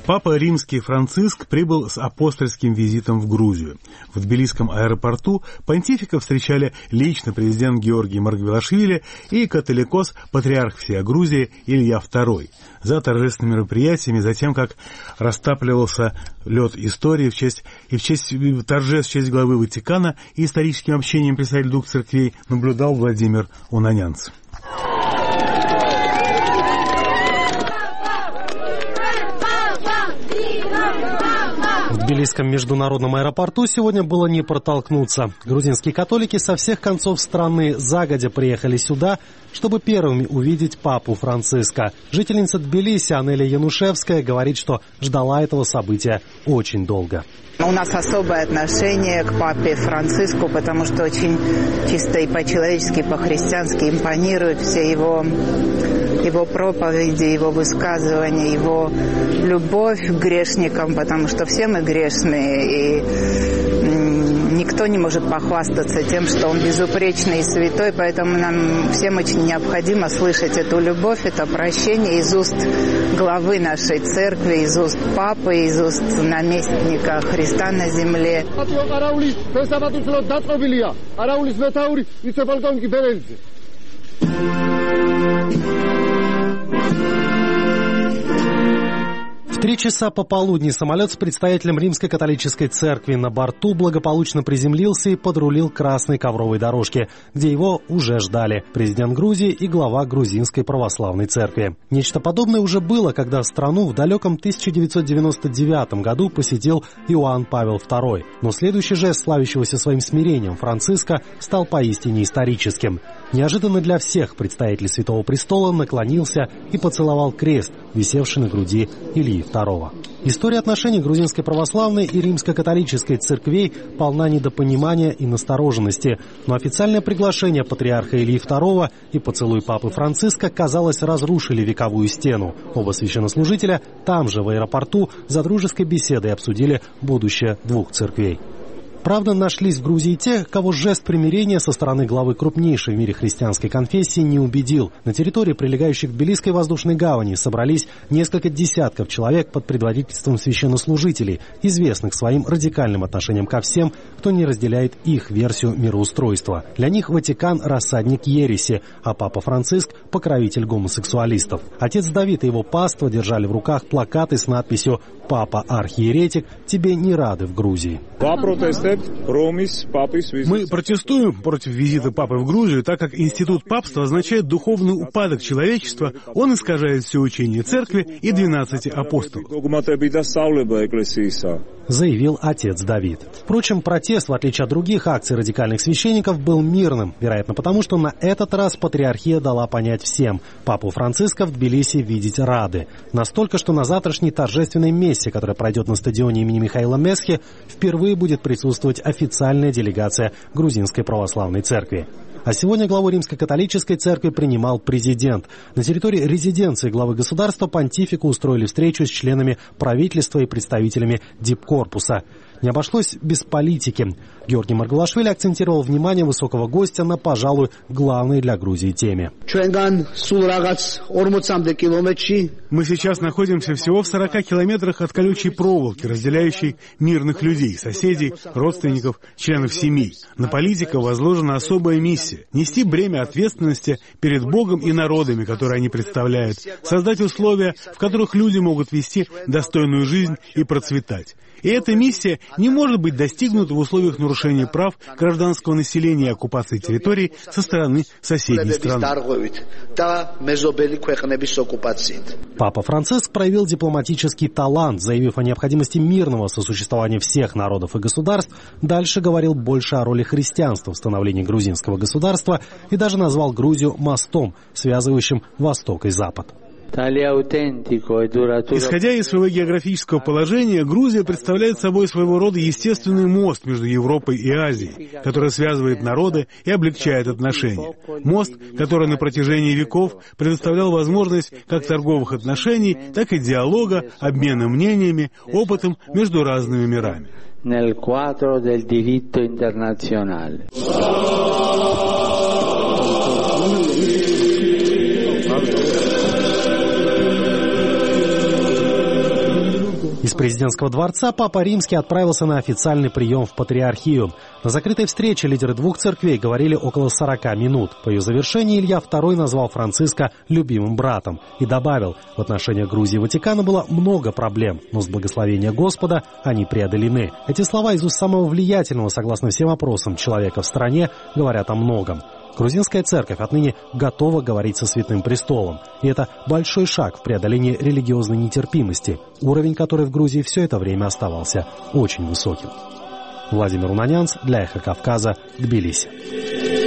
Папа Римский Франциск прибыл с апостольским визитом в Грузию. В Тбилисском аэропорту понтифика встречали лично президент Георгий Маргвелашвили и католикос, патриарх всей Грузии Илья II. За торжественными мероприятиями, затем как растапливался лед истории в честь торжеств в честь главы Ватикана и историческим общением представителей двух церквей наблюдал Владимир Унанянц. В Тбилисском международном аэропорту сегодня было не протолкнуться. Грузинские католики со всех концов страны загодя приехали сюда, чтобы первыми увидеть папу Франциска. Жительница Тбилиси Анелия Янушевская говорит, что ждала этого события очень долго. У нас особое отношение к папе Франциску, потому что очень чисто и по-человечески, и по-христиански импонируют все его проповеди, его высказывания, его любовь к грешникам, потому что все мы грешные, и никто не может похвастаться тем, что он безупречный и святой, поэтому нам всем очень необходимо слышать эту любовь, это прощение из уст главы нашей церкви, из уст папы, из уст наместника Христа на земле. В 3 часа пополудни самолет с представителем Римской католической церкви на борту благополучно приземлился и подрулил к красной ковровой дорожке, где его уже ждали президент Грузии и глава Грузинской православной церкви. Нечто подобное уже было, когда страну в далеком 1999 году посетил Иоанн Павел II. Но следующий жест славящегося своим смирением Франциска стал поистине историческим. Неожиданно для всех представитель Святого Престола наклонился и поцеловал крест, висевший на груди Ильи II. История отношений грузинской православной и римско-католической церквей полна недопонимания и настороженности, но официальное приглашение патриарха Ильи II и поцелуй папы Франциска, казалось, разрушили вековую стену. Оба священнослужителя там же, в аэропорту, за дружеской беседой обсудили будущее двух церквей. Правда, нашлись в Грузии те, кого жест примирения со стороны главы крупнейшей в мире христианской конфессии не убедил. На территории, прилегающей к Тбилисской воздушной гавани, собрались несколько десятков человек под предводительством священнослужителей, известных своим радикальным отношением ко всем, кто не разделяет их версию мироустройства. Для них Ватикан – рассадник ереси, а папа Франциск – покровитель гомосексуалистов. Отец Давид и его паства держали в руках плакаты с надписью «Папа архиеретик, тебе не рады в Грузии». Мы протестуем против визита папы в Грузию, так как институт папства означает духовный упадок человечества, он искажает все учение церкви и 12 апостолов, заявил отец Давид. Впрочем, протест, в отличие от других акций радикальных священников, был мирным, вероятно потому, что на этот раз патриархия дала понять всем: папу Франциска в Тбилиси видеть рады. Настолько, что на завтрашней торжественной мессе, которая пройдет на стадионе имени Михаила Месхи, впервые будет присутствовать официальная делегация Грузинской православной церкви. А сегодня главу Римско-католической церкви принимал президент. На территории резиденции главы государства понтифику устроили встречу с членами правительства и представителями дипкорпуса. Не обошлось без политики. Георгий Маргвелашвили акцентировал внимание высокого гостя на, пожалуй, главной для Грузии теме. Мы сейчас находимся всего в 40 километрах от колючей проволоки, разделяющей мирных людей, соседей, родственников, членов семей. На политика возложена особая миссия – нести бремя ответственности перед Богом и народами, которые они представляют, создать условия, в которых люди могут вести достойную жизнь и процветать. И эта миссия не может быть достигнута в условиях нарушения прав гражданского населения и оккупации территорий со стороны соседней страны. Папа Франциск проявил дипломатический талант, заявив о необходимости мирного сосуществования всех народов и государств, дальше говорил больше о роли христианства в становлении грузинского государства и даже назвал Грузию мостом, связывающим Восток и Запад. Исходя из своего географического положения, Грузия представляет собой своего рода естественный мост между Европой и Азией, который связывает народы и облегчает отношения. Мост, который на протяжении веков предоставлял возможность как торговых отношений, так и диалога, обмена мнениями, опытом между разными мирами. Из президентского дворца Папа Римский отправился на официальный прием в Патриархию. На закрытой встрече лидеры двух церквей говорили около 40 минут. По ее завершении Илья II назвал Франциска любимым братом и добавил: в отношениях Грузии и Ватикана было много проблем, но с благословения Господа они преодолены. Эти слова из уст самого влиятельного, согласно всем опросам, человека в стране говорят о многом. Грузинская церковь отныне готова говорить со Святым Престолом. И это большой шаг в преодолении религиозной нетерпимости, уровень которой в Грузии все это время оставался очень высоким. Владимир Унанянц для «Эхо Кавказа», Тбилиси.